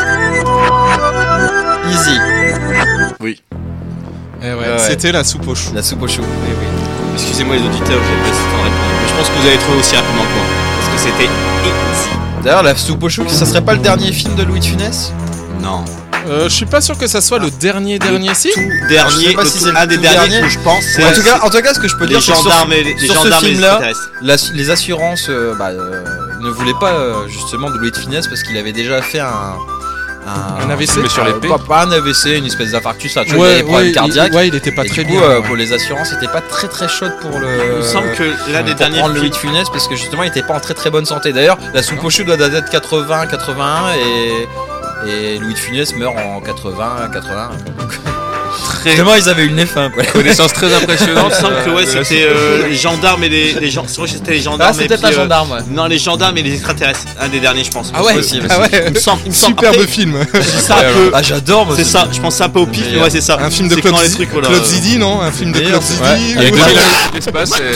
Easy. Oui. Et ouais, c'était la soupe au chou. La soupe au chou. Oui. Excusez-moi les auditeurs, j'ai pas cette réponse. Mais je pense que vous avez trouvé aussi rapidement que moi. Parce que c'était easy. D'ailleurs, la soupe au chou, ça serait pas le dernier film de Louis de Funès ? Non. Je suis pas sûr que ça soit le dernier si. Dernier, un des derniers que je pense. En tout cas, ce que je peux dire, c'est que sur ce film-là, les assurances ne voulaient pas justement de Louis de Funès parce qu'il avait déjà fait un AVC sur l'épée. Pas un AVC, une espèce d'infarctus, il avait des problèmes cardiaques. Ouais, il était pas très bien. Pour les assurances, c'était pas très chaude pour le. Il me semble que l'un des derniers prendre Louis de Funès parce que justement, il était pas en très bonne santé. D'ailleurs, la soupe au chou doit dater de 80-81 et Louis de Funès meurt en 80-81. Vraiment, ils avaient eu le nez fin, quoi. Connaissance très impressionnante. Il me semble que c'était les gendarmes et les gens. C'est vrai que c'était les gendarmes. Ah, c'était peut-être un gendarme, ouais. Non, les gendarmes et les extraterrestres. Un des derniers, je pense. Ah ouais, possible. Il me semble. Superbe film. Ah, j'adore, moi. C'est ça, je pense un peu au pif, mais ouais, c'est ça. Un film de Claude Zidi, non ? Un film de Claude Zidi. Avec 2000 l'espace et.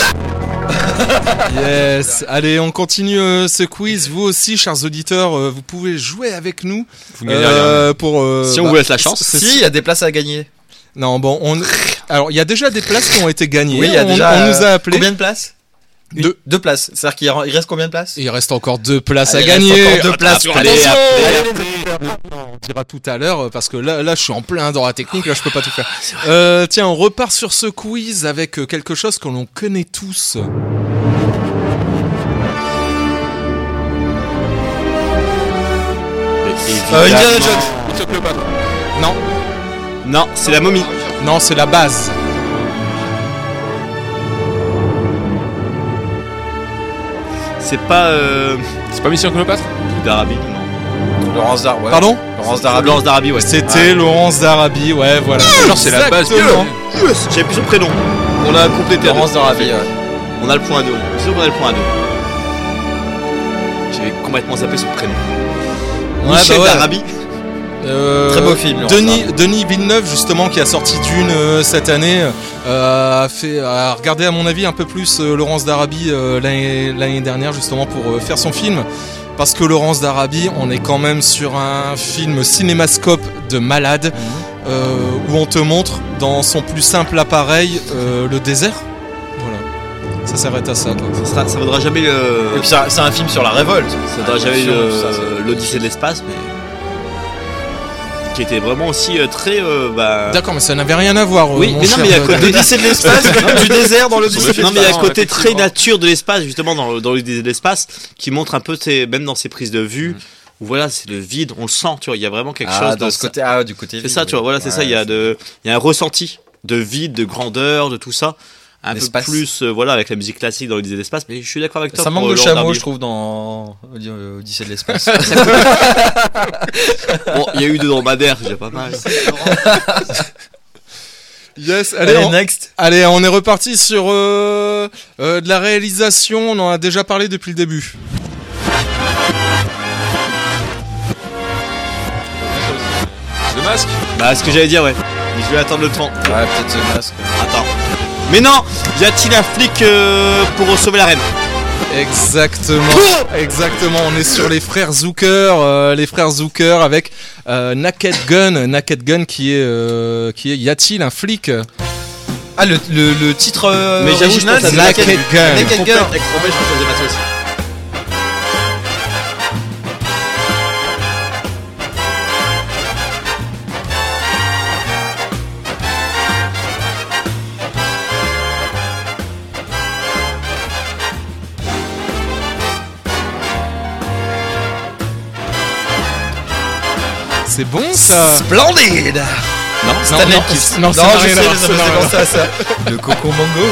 Yes, allez, on continue ce quiz. Vous aussi, chers auditeurs, vous pouvez jouer avec nous. Vous gagnez rien. Si on vous laisse la chance. Si, il y a des places à gagner. Non, bon, alors il y a déjà des places qui ont été gagnées. Oui, il y a déjà. On nous a appelé. Combien de places ? Deux places. C'est-à-dire qu'il reste combien de places ? Il reste encore 2 places à gagner. Il reste encore 2 places. Attention. On dira tout à l'heure parce que là, je suis en plein dans la technique. Là, je peux pas tout faire. Tiens, on repart sur ce quiz avec quelque chose que l'on connaît tous. Indiana Jones. Mission Cléopâtre. Non. Non, c'est la momie. Non, c'est la base. C'est pas. C'est pas Mission Cléopâtre d'Arabie, non. Laurence d'Arabie. Ouais. Pardon Laurence d'Arabie, ouais. C'était Laurence d'Arabie, ouais, voilà. Genre, c'est la base. Exactement. J'avais plus son prénom. On l'a complété. Laurence d'Arabie, ouais. On a le point à 2. C'est sûr qu'on a le point à 2. J'avais complètement zappé son prénom. Ouais, Michel bah ouais. d'Arabie. Très beau film. Denis Villeneuve, justement, qui a sorti Dune cette année, a regardé, à mon avis, un peu plus Laurence d'Arabie l'année dernière, justement, pour faire son film. Parce que Laurence d'Arabie, on est quand même sur un film cinémascope de malade, où on te montre dans son plus simple appareil le désert. Voilà. Ça s'arrête à ça, quoi. Ça vaudra jamais Et puis c'est un film sur la révolte. Ça vaudra jamais l'Odyssée de l'espace, mais. Qui était vraiment aussi très. D'accord, mais ça n'avait rien à voir. Oui, mais non, mais il y a côté l'Odyssée de l'espace, du désert dans l'Odyssée de l'espace. Non, mais il y a un côté très nature de l'espace, justement, dans l'Odyssée de l'espace, qui montre un peu, même dans ses prises de vue, où voilà, c'est le vide, on le sent, tu vois, il y a vraiment quelque chose dans ce côté, du côté vide. C'est ça, tu vois, voilà, c'est ça, il y a un ressenti de vide, de grandeur, de tout ça. Un peu plus, voilà, avec la musique classique dans l'Odyssée de l'espace, mais je suis d'accord avec toi. Ça manque de chameau, je trouve, dans Odyssée de l'espace. Bon, il y a eu 2 dromadaires, c'est déjà pas mal. Yes, allez, next. Allez, on est reparti sur de la réalisation, on en a déjà parlé depuis le début. The Mask. Bah, ce que j'allais dire, ouais. Mais je vais attendre le temps. Ouais, peut-être The Mask. Attends. Mais non, y a-t-il un flic pour sauver la reine? Exactement. Exactement. On est sur les frères Zucker, avec Naked Gun qui est y a-t-il un flic? Ah, le titre mais original, c'est Naked Gun. Naked Gun. Je pense que j'ai maté aussi. C'est bon ça. Splendide. Non, ça n'a rien à voir. C'est pour ça. Le Coco Mango.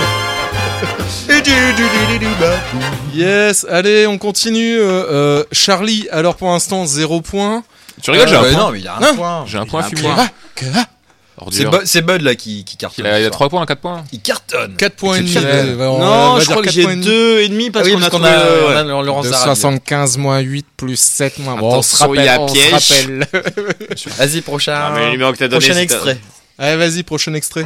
Yes, allez, on continue. Charlie, alors pour l'instant 0 points. Tu rigoles, j'ai un point. Non, mais il a un point. J'ai un point fumier. C'est Bud là qui cartonne. Il a 3 points, 4 points. Il cartonne. 4 points et demi. Non, je crois que j'ai 2,5 parce qu'on a trouvé Laurence d'Arabie. 75 moins 8 plus 7 moins. Bon, on se rappelle. Vas-y, prochain. Non, mais le numéro que t'as donné, prochain extrait. Allez, vas-y, prochain extrait.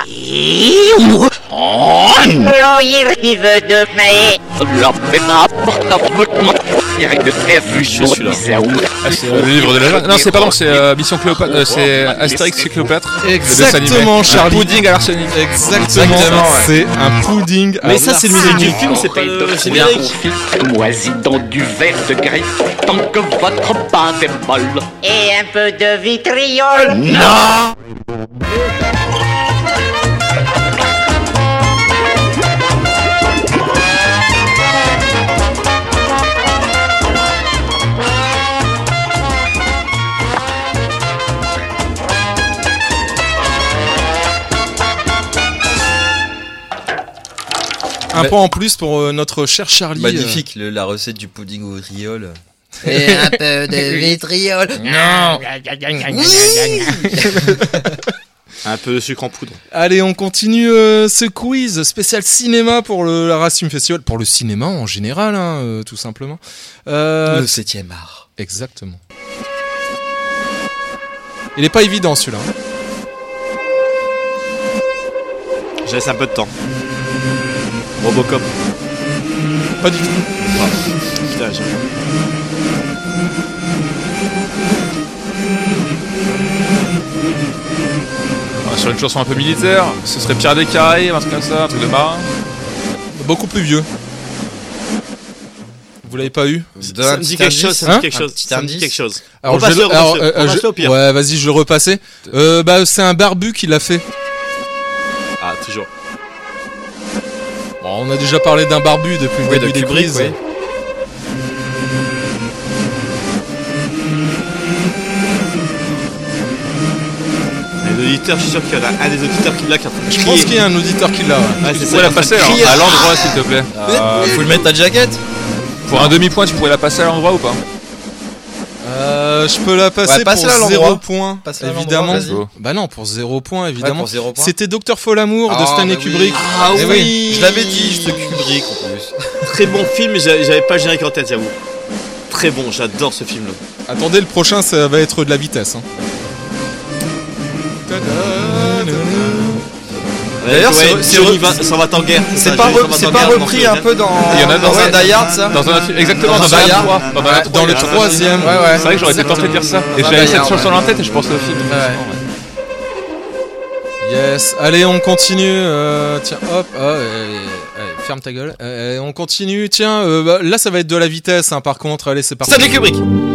C'est le livre de la jungle. Non, c'est pardon, c'est Mission Cléopâtre. C'est Astérix et Cléopâtre. Exactement, Charlie. Un pudding à l'arsenic. Exactement, c'est un pudding. Mais ça, c'est le musique du film, c'est pas le générique. Moisi dans du verre de grès, tant que votre pain est molle. Et un peu de vitriol. Non. Un point en plus pour notre cher Charlie. Magnifique, la recette du pudding au vitriol. Et un peu de vitriol. Non. Un peu de sucre en poudre. Allez, on continue ce quiz spécial cinéma pour la Racine Festival, pour le cinéma en général, hein, tout simplement. Le 7e art. Exactement. Il est pas évident celui-là. Hein. Je laisse un peu de temps. Robocop. Pas du tout. Ah, putain, j'ai... Sur une chanson un peu militaire, ce serait Pierre des Caraïbes, un truc comme ça, un truc de marin. Beaucoup plus vieux. Vous l'avez pas eu? Ça me dit quelque chose, ça me dit quelque chose. Ça me dit quelque chose. Alors, repasse-le au pire. Ouais, vas-y, je le repassais. C'est un barbu qui l'a fait. Ah, toujours. Bon, on a déjà parlé d'un barbu depuis le début des quiz. auditeurs, je suis sûr qu'il y en a un des auditeurs qui l'a. Je pense qu'il y a un auditeur qui l'a. Ouais, Tu pourrais la passer à l'endroit, s'il te plaît. Faut le mettre ta jaquette. Pour un demi-point, tu pourrais la passer à l'endroit ou pas? Je peux la passer pour 0 points, évidemment. Bah non, pour 0 points, évidemment. Pour 0 points. C'était Dr. Folamour de Stanley Kubrick. Ah oui. Je l'avais dit, ce Kubrick en plus. Très bon film, mais j'avais pas le générique en tête, j'avoue. Très bon, j'adore ce film-là. Attendez, le prochain, ça va être de la vitesse. Hein. D'ailleurs, Johnny s'en va en guerre. C'est pas repris un peu dans un Die Hard, ça? Exactement, dans Die Hard 3. Dans le troisième. C'est vrai que j'aurais été tenté de dire ça. Et j'avais cette chanson en tête et je pensais au film. Yes, allez, on continue. Tiens, hop. Allez, ferme ta gueule. On continue. Tiens, là, ça va être de la vitesse, hein, par contre. Allez, c'est parti. Stanley Kubrick.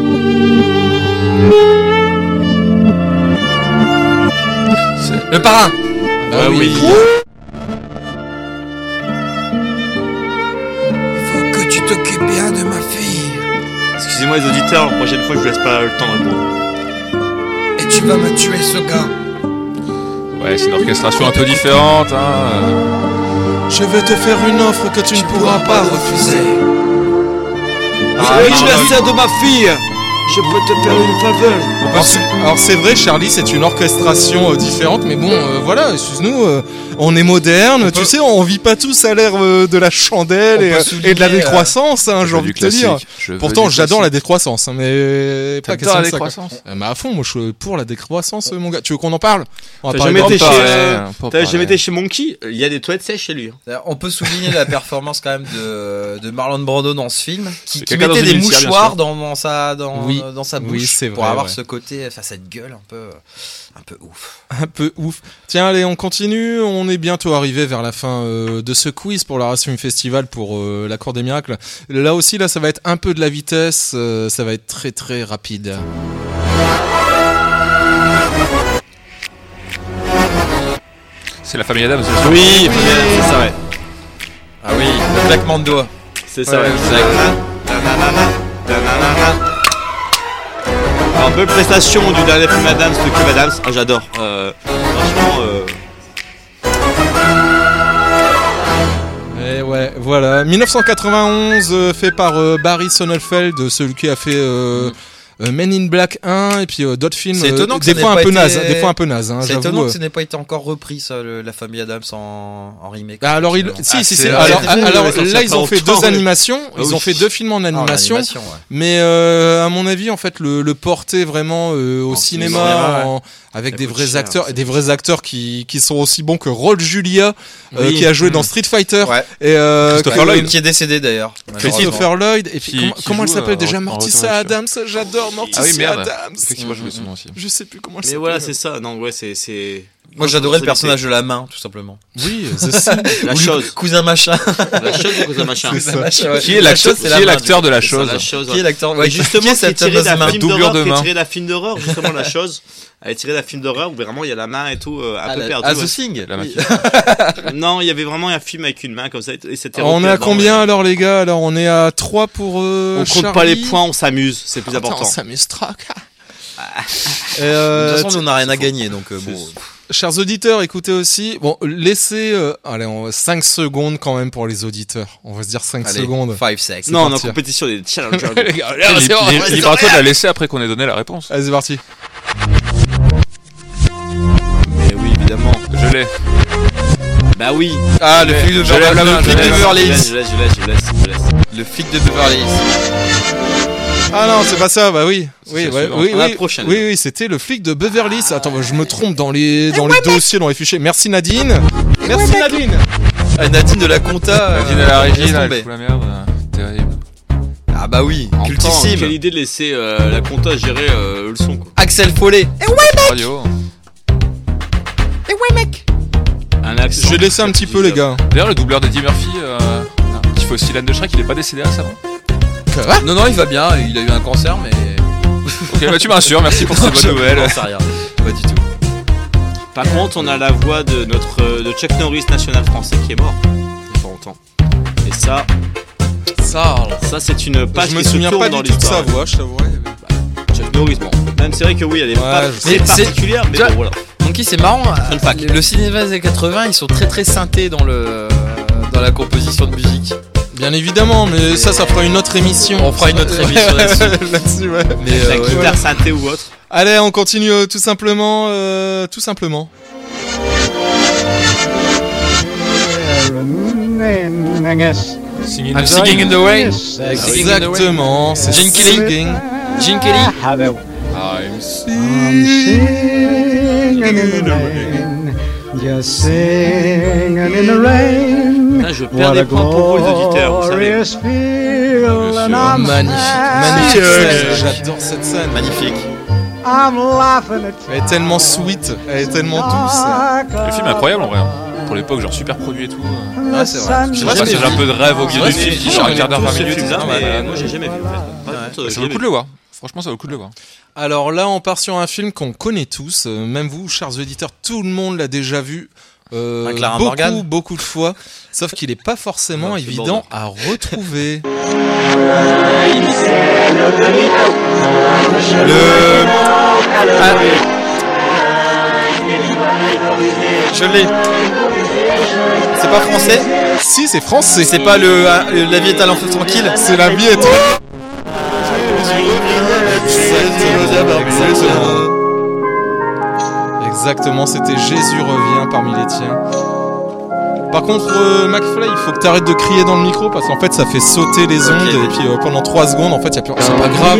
Le parrain. Ah oui. Faut que tu t'occupes bien de ma fille. Excusez-moi les auditeurs, la prochaine fois je vous laisse pas le temps de répondre. Et tu vas me tuer, ce gars. Ouais, c'est une orchestration un peu différente, hein. Je vais te faire une offre que tu ne pourras pas refuser. L'anniversaire de ma fille. Je peux te faire une faveur. Alors c'est vrai, Charlie, c'est une orchestration différente, mais bon, voilà, excuse-nous, on est moderne, tu sais, on vit pas tous à l'ère de la chandelle et de la décroissance, hein, j'ai envie de te dire. Pourtant, j'adore la décroissance, hein, mais pas question de ça. Mais à fond, moi je suis pour la décroissance, mon gars. Tu veux qu'on en parle? T'as jamais été chez Monkey? Il y a des toilettes sèches chez lui. On peut souligner la performance quand même de Marlon Brando dans ce film, qui mettait des mouchoirs dans sa bouche c'est pour vrai, avoir ce côté, enfin cette gueule un peu ouf. Un peu ouf. Tiens, allez, on continue. On est bientôt arrivé vers la fin de ce quiz pour l'Arras Film Festival pour la Cour des Miracles. Là aussi, ça va être un peu de la vitesse. Ça va être très très rapide. C'est la famille Adams. Oui, c'est ça, ouais. Ah oui, le claquement de doigts. C'est ça, ouais. Un peu prestation du dernier film Adams de Kev Adams. Ah, j'adore. Franchement. Et ouais, voilà. 1991, fait par Barry Sonnenfeld, celui qui a fait Men in Black 1 et puis d'autres films. C'est étonnant que des fois un peu naze. Hein, c'est étonnant que ce n'ait pas été encore repris, ça, la famille Adams en remake. Alors si. Alors là, ils ont fait deux animations. Ils ont fait deux films en animation. Mais à mon avis, en fait, le porter vraiment au cinéma avec des vrais acteurs et des vrais acteurs qui sont aussi bons que Raul Julia, qui a joué dans Street Fighter, et Christopher Lloyd qui est décédé d'ailleurs. Christopher Lloyd, et puis comment elle s'appelle déjà, Morticia Adams. J'adore Morticia Adams. Effectivement, je me souviens aussi. Je sais plus comment elle s'appelle. Mais voilà, c'est ça. Non, ouais, c'est. Moi, j'adorais le personnage de la main, tout simplement. Oui, c'est la chose. Cousin machin. La chose ou cousin machin. Qui est l'acteur de la chose? Qui est l'acteur? Ouais, justement, qui est tiré d'un film d'horreur, justement, la chose. Elle est tirée d'un film d'horreur où vraiment il y a la main et tout un peu perdue. The Thing. Non, il y avait vraiment un film avec une main comme ça et c'était. On est à combien alors les gars? Alors on est à 3 pour on compte pas les points, on s'amuse, c'est plus important. On s'amuse trop. De toute façon, on n'a rien à gagner donc bon. Chers auditeurs, écoutez aussi. Bon, laissez 5 secondes quand même pour les auditeurs. On va se dire 5 secondes. 5 secondes. Non, on est en compétition des challengers. Libre à toi de la laisser après qu'on ait donné la réponse. Allez, c'est parti. Mais oui, évidemment. Je l'ai. Bah oui. Ah, le flic de Beverly Hills. Je laisse. Le flic de Beverly Hills. Ah non, c'est pas ça, bah oui. Oui, c'était le flic de Beverly Hills. Attends, je me trompe dans les dossiers, dans les fichiers. Merci Nadine. Merci Nadine. Nadine de la compta. Nadine à la régie, là, elle fout la merde. Terrible. Ah bah oui, cultissime. Quelle idée de laisser la compta gérer le son, quoi. Axel Follet. Et ouais, mec. Radio. Et ouais, mec. J'ai laissé un petit peu, les gars. D'ailleurs, le doubleur d'Eddie Murphy, qui fait aussi l'âne de Shrek, il est pas décédé récemment. Non, il va bien, il a eu un cancer, mais. Ok, bah tu me rassures, merci pour cette bonne nouvelle. Non, c'est rien, pas du tout. Par contre, on a la voix de de Chuck Norris national français qui est mort il y a pas longtemps. Et ça, c'est une page qui se tourne dans l'histoire. Je me souviens pas du tout de sa voix, je t'avouerais. Chuck Norris, bon. Même c'est vrai que oui, elle est pas particulière, mais bon, voilà. Monkey, c'est marrant. Le cinéma des années 80, ils sont très très synthés dans la composition de musique. Bien évidemment, mais ça fera une autre émission. On fera une autre émission là-dessus. Ouais. Mais la guitare synthé ou autre. Allez, on continue tout simplement. Singing I'm Singing in the Rain. Exactement, c'est Gene Kelly. Gene Kelly. I'm Singing in the rain, just singing in the rain. Là, je perds des points pour vous les auditeurs, vous savez. Magnifique scène, j'adore cette scène. Magnifique. Elle est tellement sweet, elle est tellement douce. Le film est incroyable en vrai. Pour l'époque, genre super produit et tout. Ah, c'est vrai. Je sais pas si j'ai un peu de rêve au milieu du film, genre un quart d'heure, 20 minutes. Mais moi j'ai jamais vu. Ça vaut le coup de le voir. Franchement, ça vaut le coup de le voir. Alors là, on part sur un film qu'on connaît tous, même vous, chers auditeurs, tout le monde l'a déjà vu. Beaucoup de fois, sauf qu'il n'est pas forcément évident à retrouver. Je l'ai. C'est pas français? Si, c'est français. C'est pas La vie est à l'enfant tranquille? C'est La vie est Exactement, c'était Jésus revient parmi les tiens. Par contre, McFly, il faut que tu arrêtes de crier dans le micro parce qu'en fait ça fait sauter les ondes et puis pendant 3 secondes, en fait, c'est pas grave.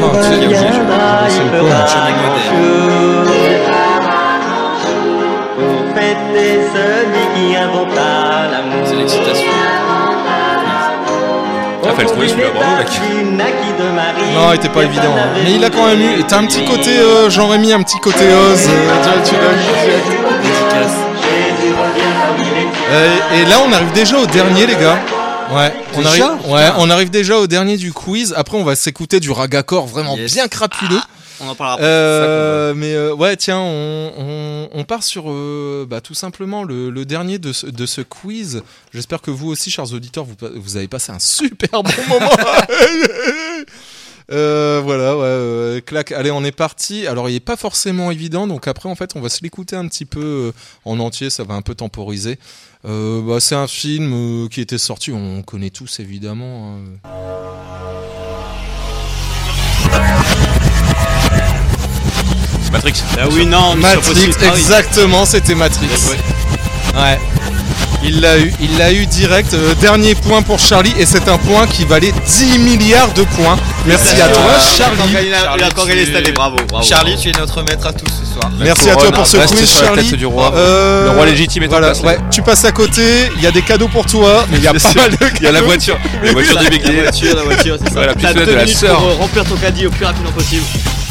C'est l'excitation. Ah, fallait le trouver celui-là, bravo mec. Non, il était pas évident, hein. Mais il a quand même eu. Et t'as un petit côté, j'aurais mis un petit côté Oz. Et là, on arrive déjà au dernier, les gars. Ouais, on arrive déjà au dernier du quiz. Après, on va s'écouter du ragacore vraiment bien crapuleux. On en parlera. Ouais, tiens, on part sur tout simplement le dernier de ce quiz. J'espère que vous aussi, chers auditeurs, vous avez passé un super bon moment. Clac. Allez, on est parti. Alors, il est pas forcément évident, donc après, en fait, on va se l'écouter un petit peu en entier. Ça va un peu temporiser. C'est un film qui était sorti. On connaît tous évidemment. Matrix. Ah oui, non, Matrix, exactement, c'était Matrix. Ouais. Il l'a eu direct. Dernier point pour Charlie, et c'est un point qui valait 10 milliards de points. Merci à toi, Charlie. Il a encore gagné cette année, bravo. Charlie, tu es notre maître à tous ce soir. Merci à toi pour ce quiz, Charlie. Du roi. Le roi légitime est en place. Ouais, tu passes à côté, il y a des cadeaux pour toi, mais il y a pas mal de cadeaux. Il y a la voiture. La voiture du Big D. La voiture, c'est ça. La T'as 2 minutes pour remplir ton caddie au plus rapidement possible.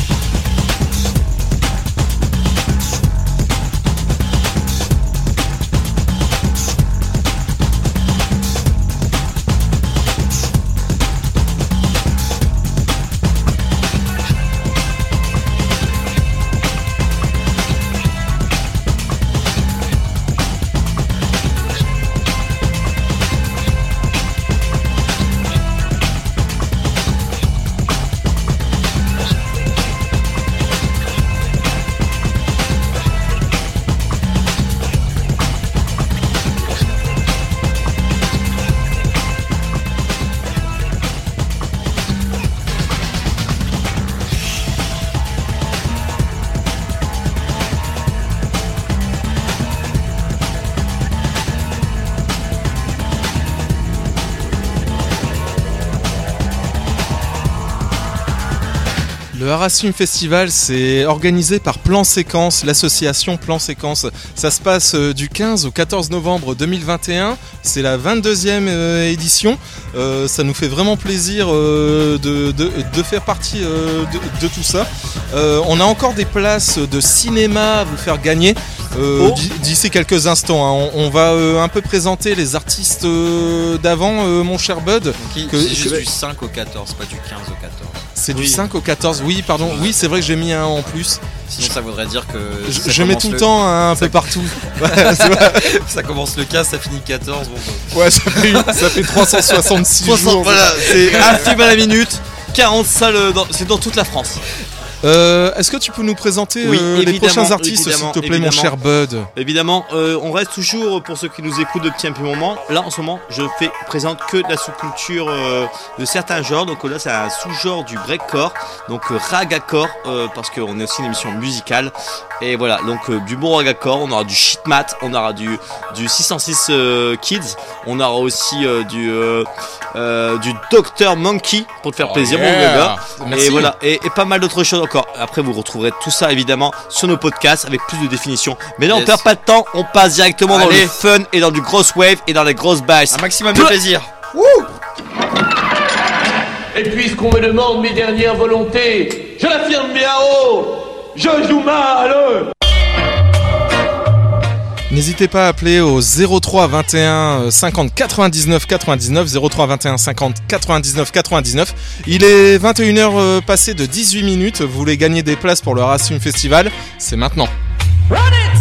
Le Arras Film Festival, c'est organisé par Plan Séquence, l'association Plan Séquence. Ça se passe du 15 au 14 novembre 2021. C'est la 22e édition. Ça nous fait vraiment plaisir de faire partie de tout ça. On a encore des places de cinéma à vous faire gagner d'ici quelques instants. Hein. On va un peu présenter les artistes d'avant, mon cher Bud. C'est juste du 5 au 14, pas du 15 au 14. C'est du 5 au 14, oui, pardon. Oui, c'est vrai que j'ai mis un en plus. Sinon, ça voudrait dire que. Je mets tout le temps un peu partout. Ça commence le 15, ça finit 14. Bon, ouais, ça fait 366 jours. Voilà, c'est un film à la minute, 40 salles, c'est dans toute la France. Est-ce que tu peux nous présenter les prochains artistes, s'il te plaît, mon cher Bud? Évidemment, on reste toujours, pour ceux qui nous écoutent depuis un petit moment, là en ce moment je présente que de la sous-culture de certains genres. Donc là c'est un sous-genre du breakcore, donc ragacore, parce qu'on est aussi une émission musicale. Et voilà, donc du bon ragacore, on aura du shitmat, on aura du 606 Kids, on aura aussi du Dr Monkey pour te faire plaisir, mon gars. Merci. Et voilà, et pas mal d'autres choses encore. Après vous retrouverez tout ça évidemment sur nos podcasts avec plus de définition. Mais là on perd pas de temps, on passe directement dans le fun et dans du gross wave et dans les grosses basses. Un maximum de plaisir. Et puisqu'on me demande mes dernières volontés, je l'affirme bien haut, je joue mal. N'hésitez pas à appeler au 03 21 50 99 99, 03 21 50 99 99. Il est 21h passé de 18 minutes. Vous voulez gagner des places pour le Harassum Festival? C'est maintenant. Run it!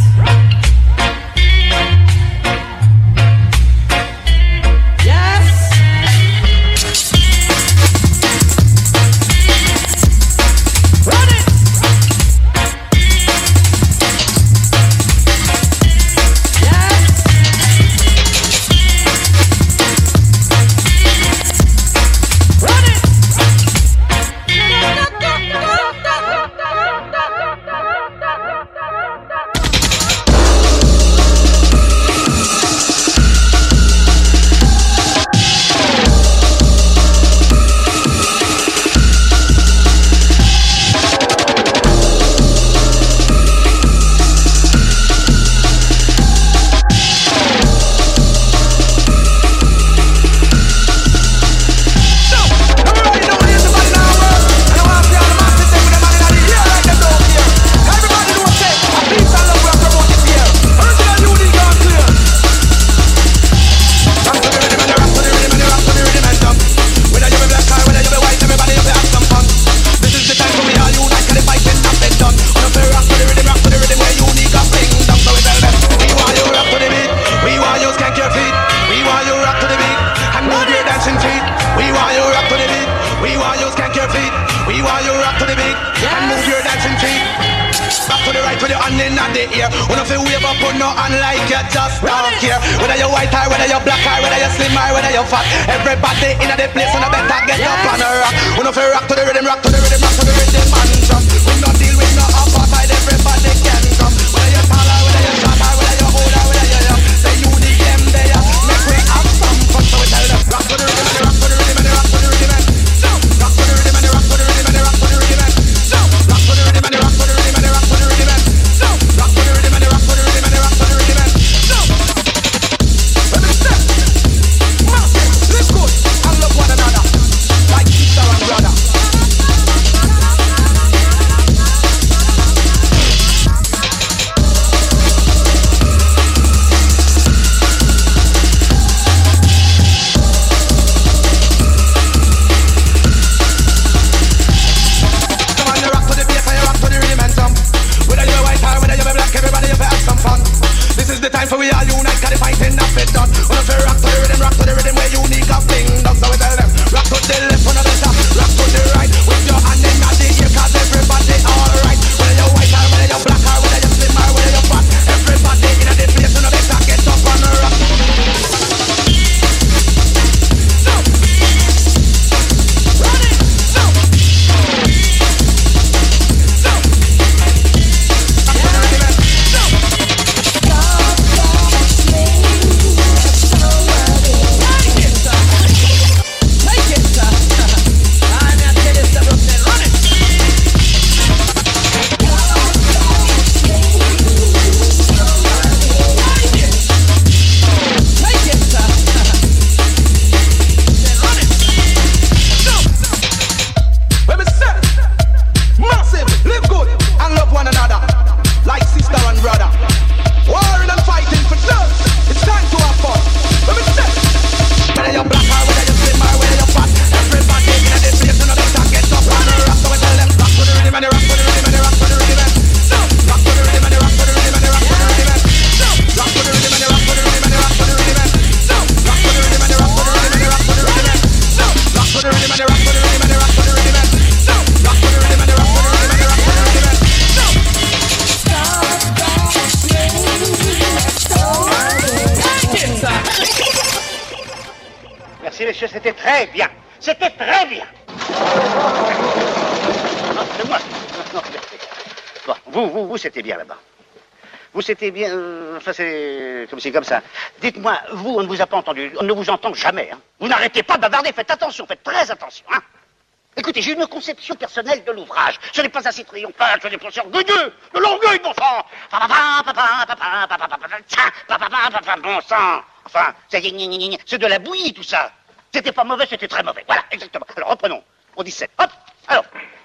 Like sister and brother. c'était très bien. C'était très bien. Non, c'est moi. Bon, vous, c'était bien là-bas. Vous, c'était bien... enfin, c'est comme ça. Dites-moi, vous, on ne vous a pas entendu. On ne vous entend jamais. Hein. Vous n'arrêtez pas de bavarder. Faites attention, faites très attention. Hein. Écoutez, j'ai une conception personnelle de l'ouvrage. Ce n'est pas assez triomphal, ce n'est pas assez orgueilleux. De l'orgueil, bon sang. Bon sang. Enfin, c'est de la bouillie, tout ça. C'était pas mauvais, c'était très mauvais. Voilà, exactement. Alors, reprenons. Au 17. Hop, alors.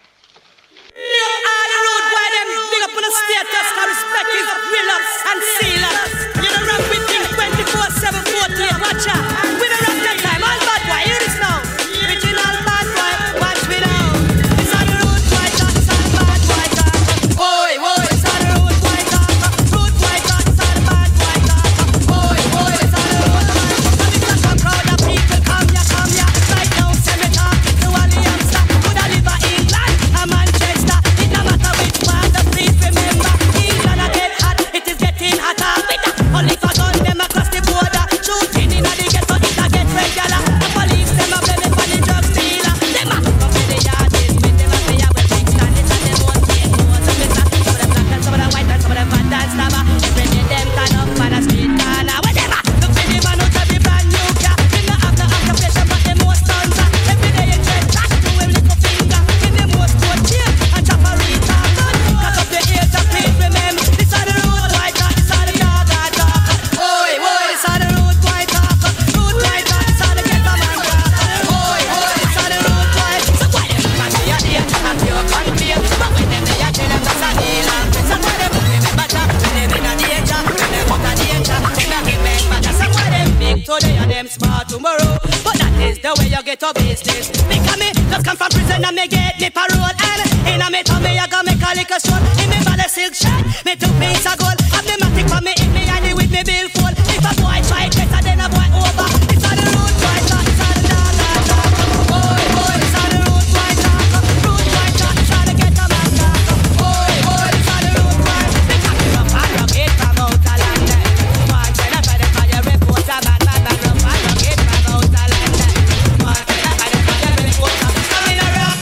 Today and them smart tomorrow, but that is the way you get your business. Because me just come from prison and me get me parole, and in a me tummy I got me a liquor short. In me body silk shirt, me 2 pieces of gold. Have the matic for me in me and with me bill full. If a boy try better then a boy over. It's on the road boy talk, it's on the dog. Boy, it's on the road boy talk. Road boy talk, trying to get a man talk. Boy, it's on the road boy. They cock you up and rock it from out of London. Boy, tell a better for your reporter man.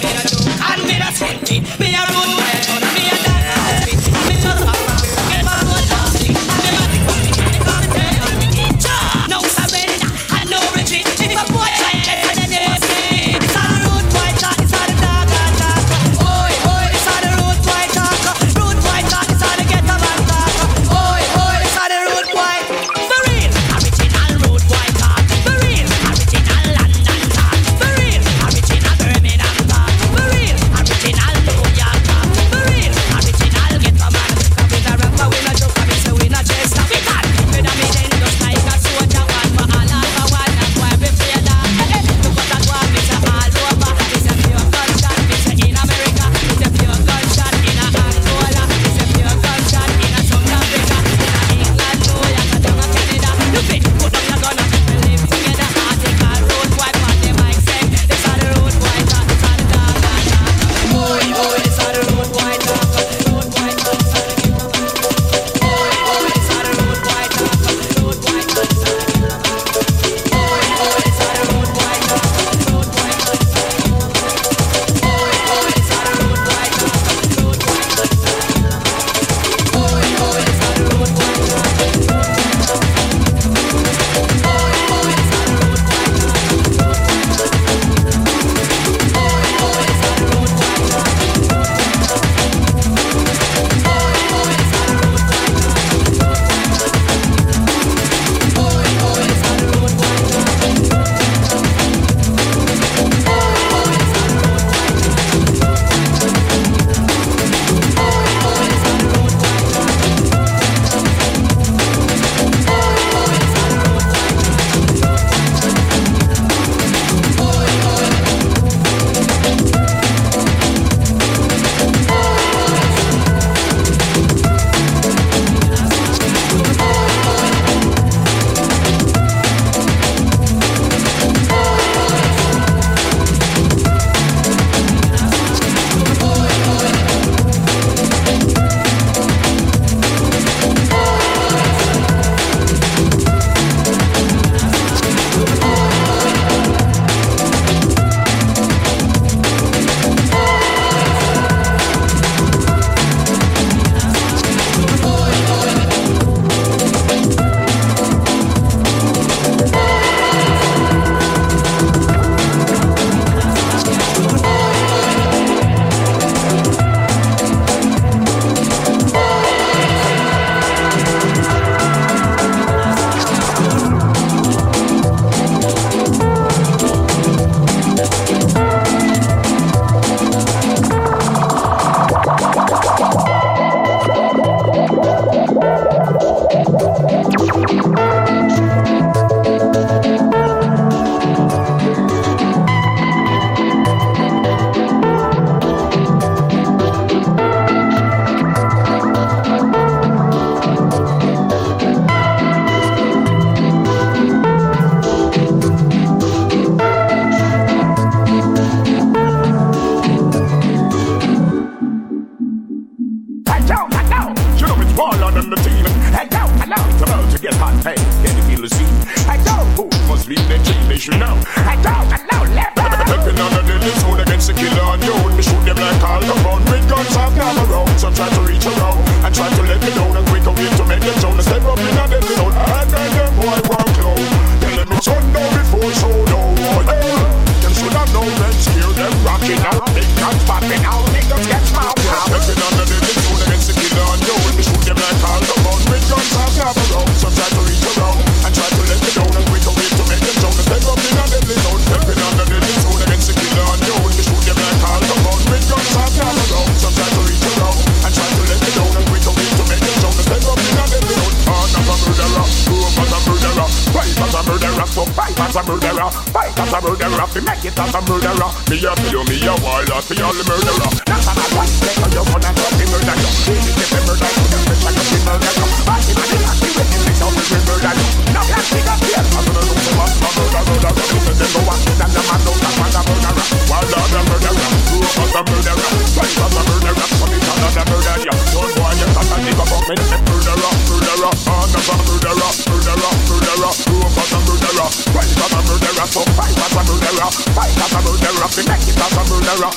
Me a road boy, me a dance. Me just should know. I don't know, Stepping on the deadly zone against the killer on you. We shoot them like all the fun. With guns I've never around. Some try to reach around and try to let me down and quick away to make them zone. Step up in a deadly zone and then them boy walk low. Tell them it's on now before so low. Them should have known them scared them rocking out. Big guns popping out. Niggas get smart. Stepping on the deadly zone against the killer on you. We shoot them like all the fun. With guns I've never around. Some try to reach around and try to let me down and quick away to make them zone. Step up in a deadly zone. Stepping on the deadly zone against the killer on you. We shoot them like all the fun. With guns I've never around. Some try to reach around and try to let me down and quick away to make them zone. Step up in a deadly zone. I'm a murderer, two of us a murderer, five as a murderer, so five as a murderer, five as a murderer, we make it as a murderer. Me a tell you, me a wild out for all the murderer. That's a bad one, take on your gun and try to murder you. If you get the murder, you can make like a murder you. But if I did not see when you fix out the murder you. Now can't see that here. I'm gonna do some of murder. Listen to them go on, and the man knows that man a murderer. Wild out the murderer, two of us a murderer, five as a murderer, so me tell them the murder you. Don't boy, you can't think about me, the murderer, murderer. Another murderer, murderer, murderer, two of us a murderer, five as a murderer, so five as a murderer, five as a murderer, we make it as a murderer.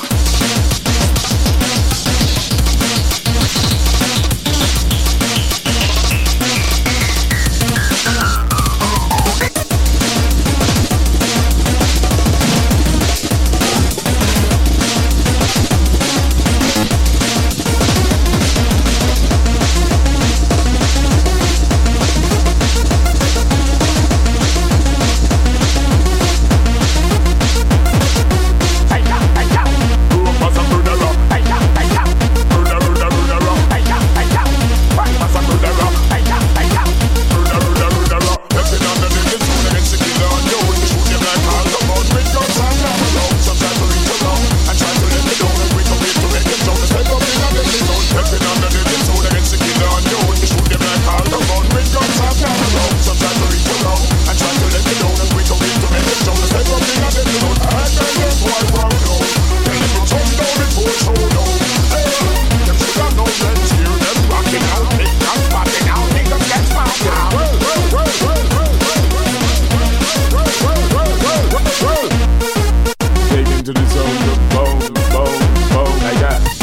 To the zone, the bone, like that.